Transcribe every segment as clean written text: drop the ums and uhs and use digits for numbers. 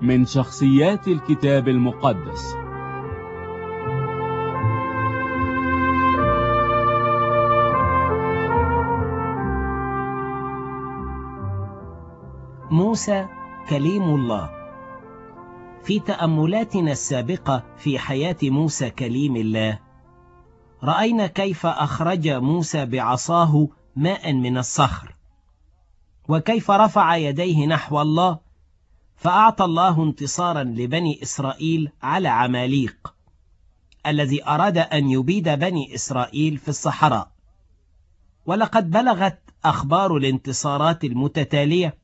من شخصيات الكتاب المقدس. موسى كليم الله. في تأملاتنا السابقة في حياة موسى كليم الله، رأينا كيف أخرج موسى بعصاه ماء من الصخر، وكيف رفع يديه نحو الله فأعطى الله انتصارا لبني إسرائيل على عماليق الذي أراد أن يبيد بني إسرائيل في الصحراء. ولقد بلغت أخبار الانتصارات المتتالية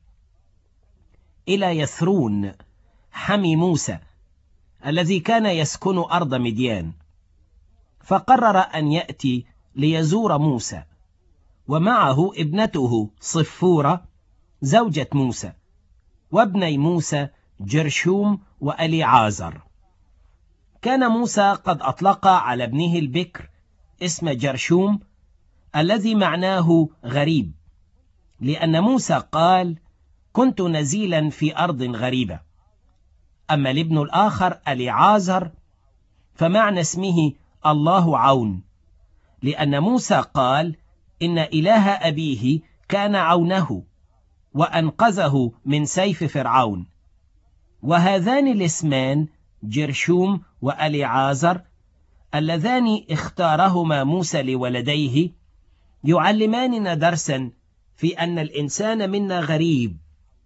إلى يثرون حمي موسى الذي كان يسكن أرض مديان، فقرر أن يأتي ليزور موسى، ومعه ابنته صفورة زوجة موسى، وابني موسى جرشوم وأليعازر. كان موسى قد أطلق على ابنه البكر اسم جرشوم الذي معناه غريب، لأن موسى قال: كنت نزيلا في أرض غريبة. أما الابن الآخر أليعازر فمعنى اسمه الله عون، لأن موسى قال إن إله أبيه كان عونه وأنقذه من سيف فرعون. وهذان الاسمان جرشوم وأليعازر اللذان اختارهما موسى لولديه يعلماننا درسا في أن الإنسان منا غريب،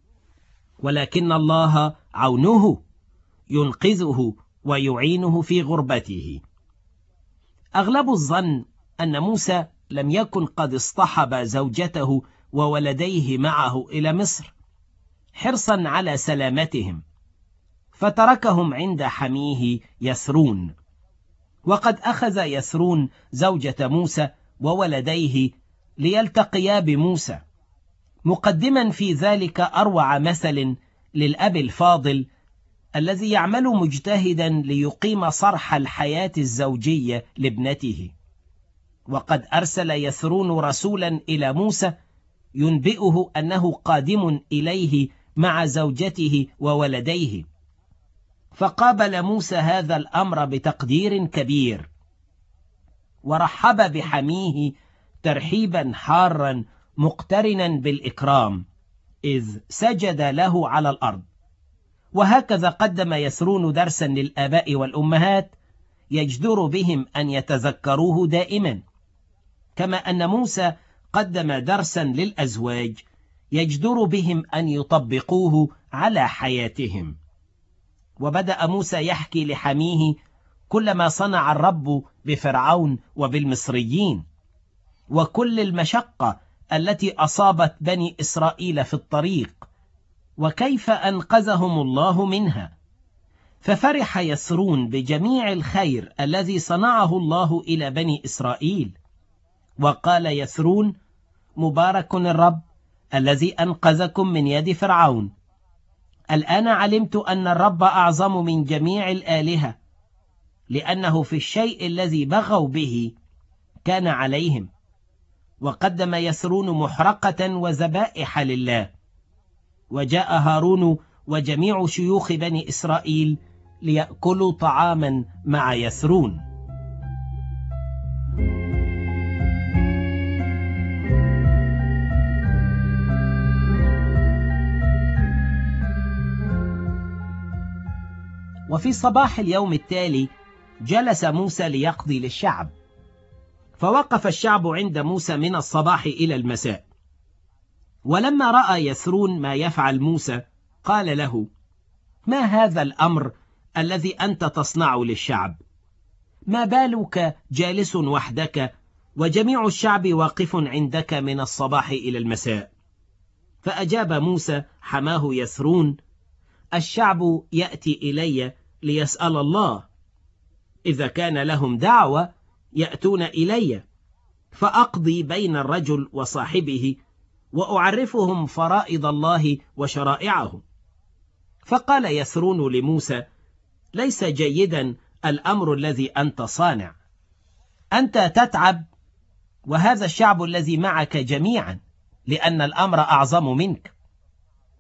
ولكن الله عونه ينقذه ويعينه في غربته. أغلب الظن أن موسى لم يكن قد اصطحب زوجته وولديه معه إلى مصر حرصا على سلامتهم، فتركهم عند حميه يثرون. وقد أخذ يثرون زوجة موسى وولديه ليلتقيا بموسى، مقدما في ذلك أروع مثل للأب الفاضل الذي يعمل مجتهدا ليقيم صرح الحياة الزوجية لابنته. وقد أرسل يثرون رسولا إلى موسى ينبئه أنه قادم إليه مع زوجته وولديه، فقابل موسى هذا الأمر بتقدير كبير، ورحب بحميه ترحيبا حارا مقترنا بالإكرام، إذ سجد له على الأرض. وهكذا قدم يثرون درسا للآباء والأمهات يجدر بهم أن يتذكروه دائما، كما أن موسى قدم درسا للأزواج يجدر بهم أن يطبقوه على حياتهم. وبدأ موسى يحكي لحميه كل ما صنع الرب بفرعون وبالمصريين، وكل المشقة التي أصابت بني إسرائيل في الطريق، وكيف أنقذهم الله منها. ففرح يثرون بجميع الخير الذي صنعه الله إلى بني إسرائيل، وقال يثرون: مبارك الرب الذي أنقذكم من يد فرعون. الآن علمت أن الرب أعظم من جميع الآلهة، لأنه في الشيء الذي بغوا به كان عليهم. وقدم يثرون محرقة وذبائح لله، وجاء هارون وجميع شيوخ بني إسرائيل ليأكلوا طعاما مع يثرون. وفي صباح اليوم التالي جلس موسى ليقضي للشعب، فوقف الشعب عند موسى من الصباح إلى المساء. ولما رأى يثرون ما يفعل موسى قال له: ما هذا الأمر الذي أنت تصنع للشعب؟ ما بالك جالس وحدك وجميع الشعب واقف عندك من الصباح إلى المساء؟ فأجاب موسى حماه يثرون: الشعب يأتي إلي ليسأل الله، إذا كان لهم دعوة يأتون إلي، فأقضي بين الرجل وصاحبه وأعرفهم فرائض الله وشرائعه. فقال يثرون لموسى: ليس جيدا الأمر الذي أنت صانع، أنت تتعب وهذا الشعب الذي معك جميعا، لأن الأمر أعظم منك.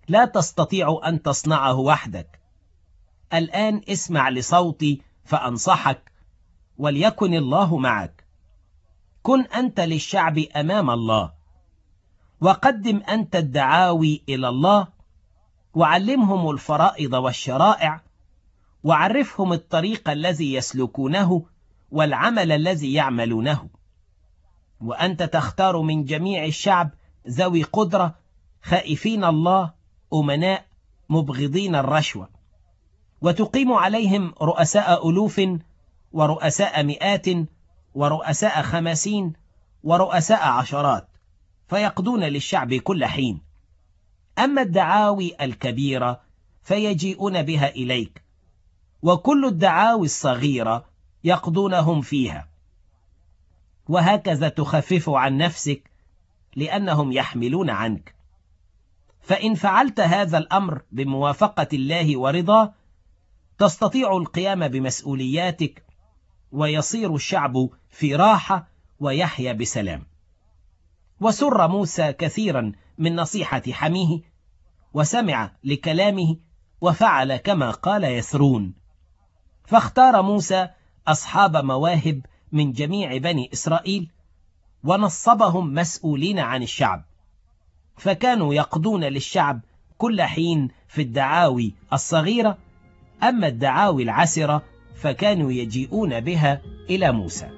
لا تستطيع أن تصنعه وحدك. الآن اسمع لصوتي فأنصحك، وليكن الله معك. كن أنت للشعب أمام الله، وقدم أنت الدعاوي إلى الله، وعلمهم الفرائض والشرائع، وعرفهم الطريق الذي يسلكونه والعمل الذي يعملونه. وأنت تختار من جميع الشعب ذوي قدرة، خائفين الله، أمناء، مبغضين الرشوة، وتقيم عليهم رؤساء ألوف، ورؤساء مئات، ورؤساء 50، ورؤساء عشرات، فيقضون للشعب كل حين. أما الدعاوي الكبيرة فيجيئون بها إليك، وكل الدعاوي الصغيرة يقضونهم فيها، وهكذا تخفف عن نفسك لأنهم يحملون عنك. فإن فعلت هذا الأمر بموافقة الله ورضاه تستطيع القيام بمسؤولياتك، ويصير الشعب في راحة ويحيا بسلام. وسر موسى كثيرا من نصيحة حميه، وسمع لكلامه، وفعل كما قال يثرون. فاختار موسى أصحاب مواهب من جميع بني إسرائيل، ونصبهم مسؤولين عن الشعب، فكانوا يقضون للشعب كل حين في الدعاوي الصغيرة. أما الدعاوي العسرة فكانوا يجيئون بها إلى موسى.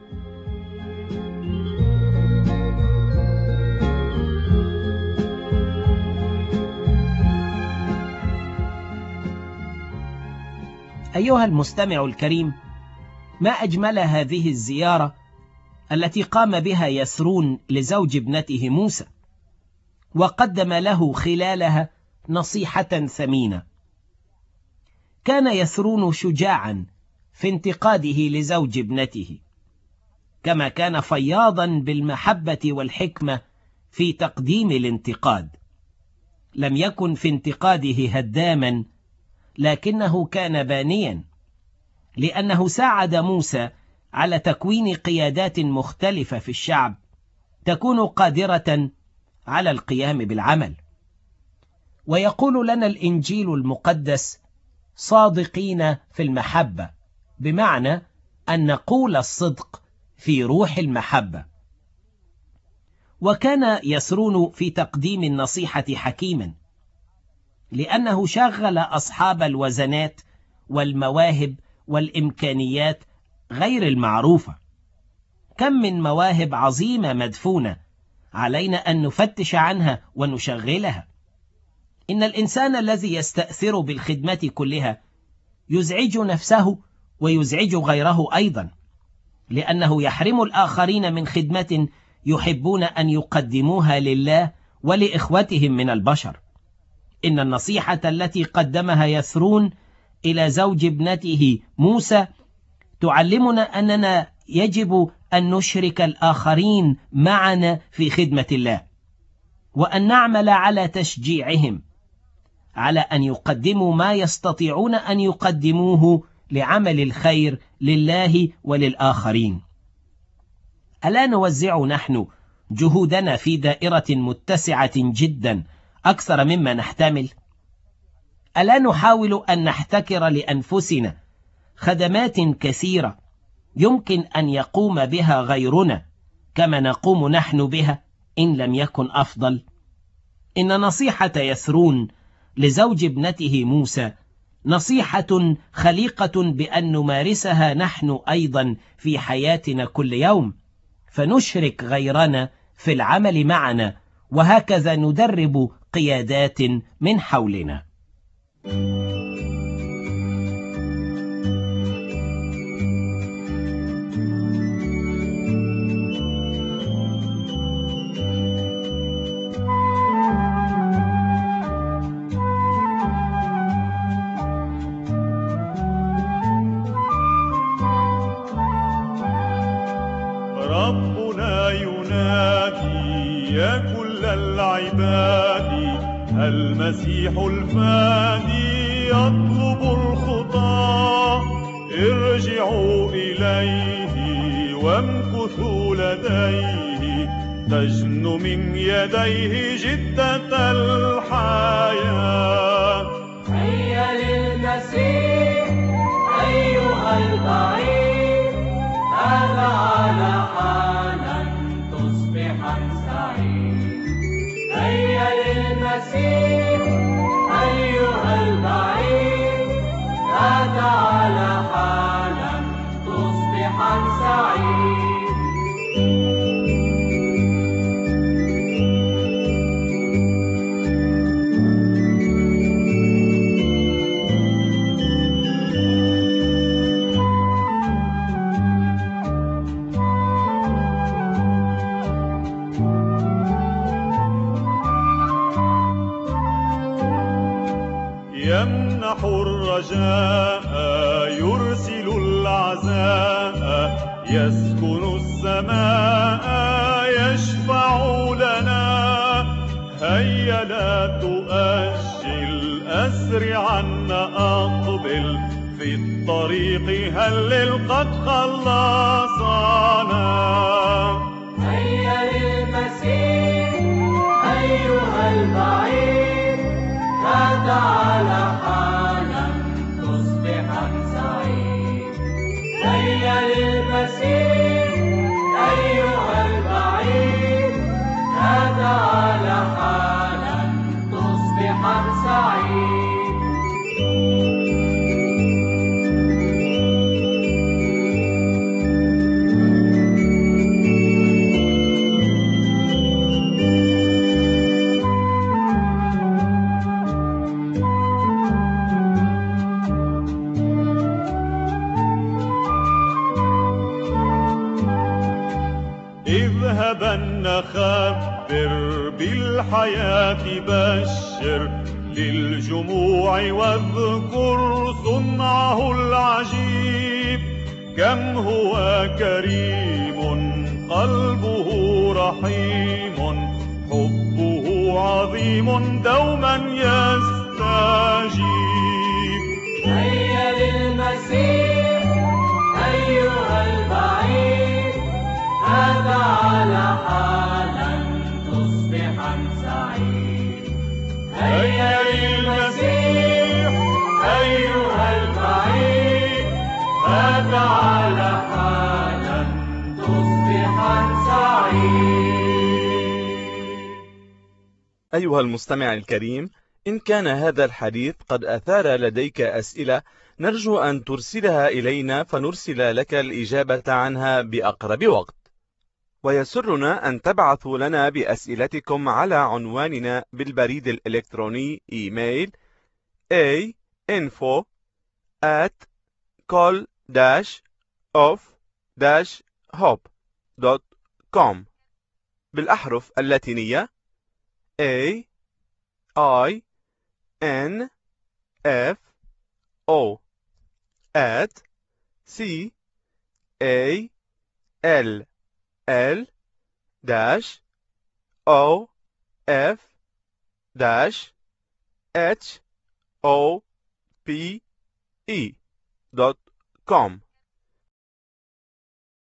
أيها المستمع الكريم، ما أجمل هذه الزيارة التي قام بها يثرون لزوج ابنته موسى، وقدم له خلالها نصيحة ثمينة. كان يثرون شجاعا في انتقاده لزوج ابنته، كما كان فياضا بالمحبة والحكمة في تقديم الانتقاد. لم يكن في انتقاده هداما، لكنه كان بانيا، لأنه ساعد موسى على تكوين قيادات مختلفة في الشعب تكون قادرة على القيام بالعمل. ويقول لنا الإنجيل المقدس: صادقين في المحبة، بمعنى أن نقول الصدق في روح المحبة. وكان يثرون في تقديم النصيحة حكيما، لأنه شغل أصحاب الوزنات والمواهب والإمكانيات غير المعروفة. كم من مواهب عظيمة مدفونة، علينا أن نفتش عنها ونشغلها. إن الإنسان الذي يستأثر بالخدمة كلها يزعج نفسه ويزعج غيره أيضا، لأنه يحرم الآخرين من خدمة يحبون أن يقدموها لله ولإخوتهم من البشر. إن النصيحة التي قدمها يثرون إلى زوج ابنته موسى تعلمنا أننا يجب أن نشرك الآخرين معنا في خدمة الله، وأن نعمل على تشجيعهم على أن يقدموا ما يستطيعون أن يقدموه لعمل الخير لله وللآخرين. ألا نوزع نحن جهودنا في دائرة متسعة جدا أكثر مما نحتمل؟ ألا نحاول أن نحتكر لأنفسنا خدمات كثيرة يمكن أن يقوم بها غيرنا كما نقوم نحن بها إن لم يكن أفضل؟ إن نصيحة يثرون لزوج ابنته موسى نصيحة خليقة بأن نمارسها نحن أيضا في حياتنا كل يوم، فنشرك غيرنا في العمل معنا، وهكذا ندرب قيادات من حولنا. ربنا ينادي يا كل العباد، المسيح الفادي يطلب الخطى، ارجعوا إليه وامكثوا لديه تجن من يديه جدة الحياة. هيا للمسيح أيها البعيد، هذا على حالا تصبحا سعيد. هيا للمسيح أيها البعيد، هذا على حالا تصبحا سعيد. يمنح الرجاء يرسل العزاء، يسكن السماء يشفع لنا. هيا لا تؤجل أسرعا أقبل، في الطريق هلل قد خلصنا. هيا للمسيح أيها البعيد، هذا على حالا تصبحا سعيد. هيا للمسيح أيها البعيد، هذا على حالا تصبحا سعيد. اذهبا نخبر بالحياة، بشر للجموع واذكر صنعه العجيب. كم هو كريم قلبه رحيم، حبه عظيم دوما يستجيب. هيا للمسيح أيها البعيد، هذا على حالا تصبحا سعيد. هيا للمسيح أيها البعيد، هذا على حالا تصبحا سعيد. أيها المستمع الكريم، إن كان هذا الحديث قد أثار لديك أسئلة، نرجو أن ترسلها إلينا فنرسل لك الإجابة عنها بأقرب وقت. ويسرنا أن تبعثوا لنا بأسئلتكم على عنواننا بالبريد الإلكتروني إيميل info@call-of-hope.com بالأحرف اللاتينية AINFO@CALL-OF-HOPE.com.